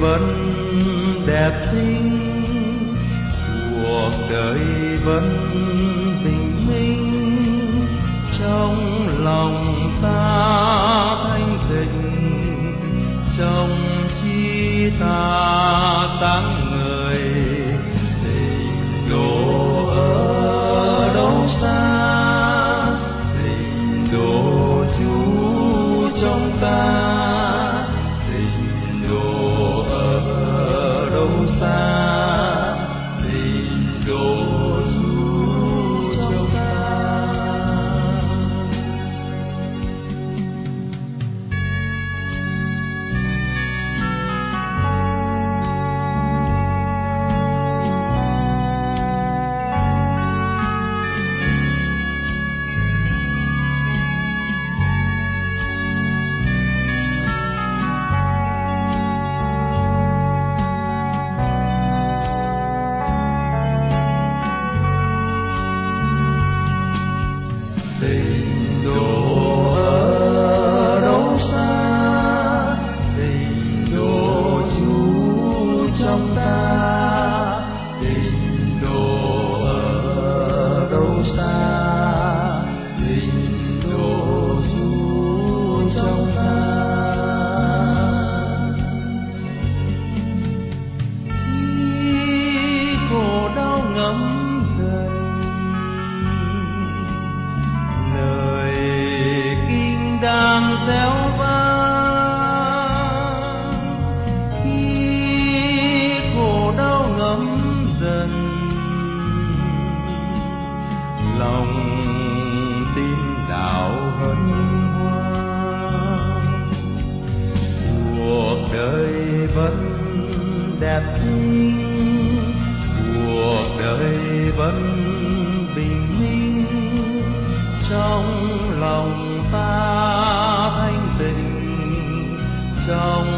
vẫn đẹp xinh, cuộc đời vẫn bình minh, trong lòng ta thanh tịnh, trong chi ta sáng ngời. Tình độ ở đâu xa, tình độ trú trong ta. Tình độ ở đâu xa, tình độ trú trong ta. Tình độ ở đâu xa, tình độ trú trong ta. Tình độ ở đâu xa, tình độ trú trong ta. Khi khổ đau ngấm dần, lời kinh đang réo vang. Khi khổ đau ngấm dần, lòng tin đạo hân hoan. Cuộc đời vẫn đẹp xinh, cuộc đời vẫn bình minh, trong lòng ta thanh tịnh, trong